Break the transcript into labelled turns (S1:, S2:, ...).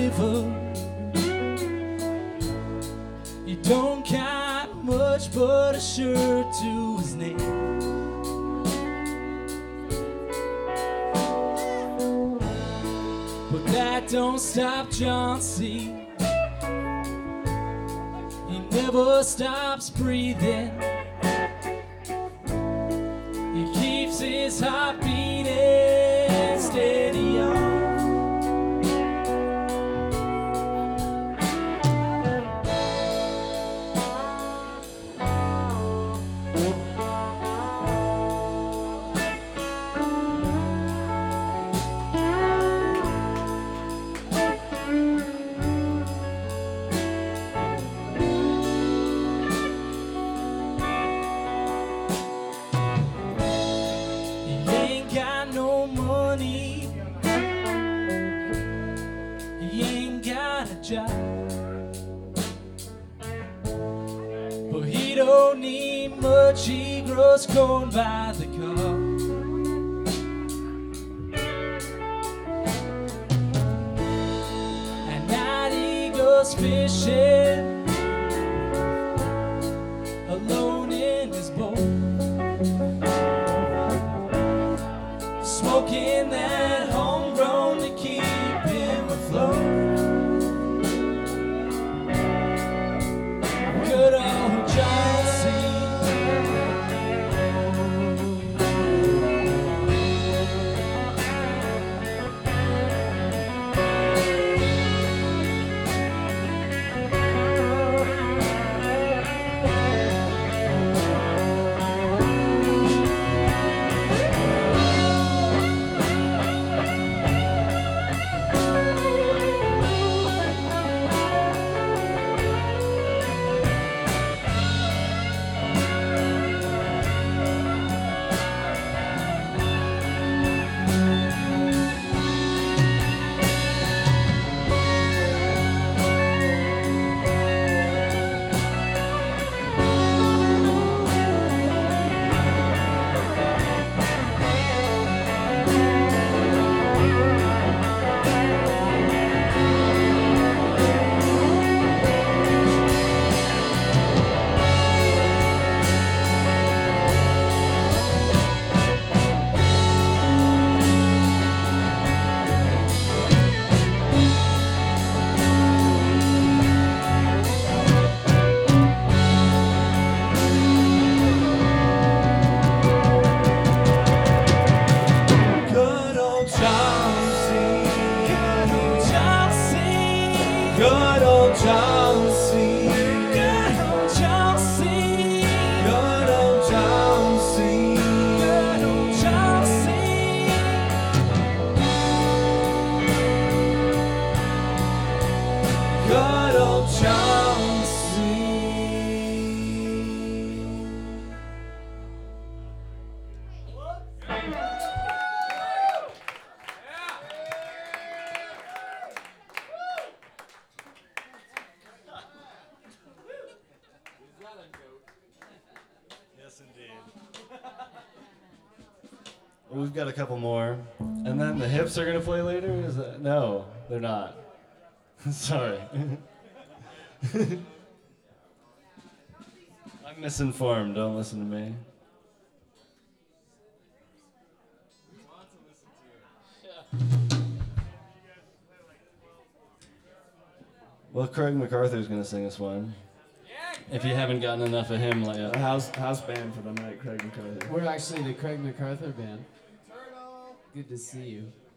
S1: river. He don't got much but a shirt to his name. But that don't stop John C. He never stops breathing. He keeps his heart beating steady on. But he don't need much, he grows corn by the cup. At night he goes fishing alone in his boat, smoking that homegrown to keep him afloat. Good old John C. Good old John C. Good old John C. Good old John C. Good old John C. Good old John C.
S2: Yes, indeed. We've got a couple more. And then the hips are going to play later? Is that? No, they're not. Sorry. I'm misinformed. Don't listen to me. Well, Craig MacArthur's going to sing us one. If you haven't gotten enough of him lately.
S3: House band for the night, Craig MacArthur.
S4: We're actually the Craig MacArthur band. Good to see you.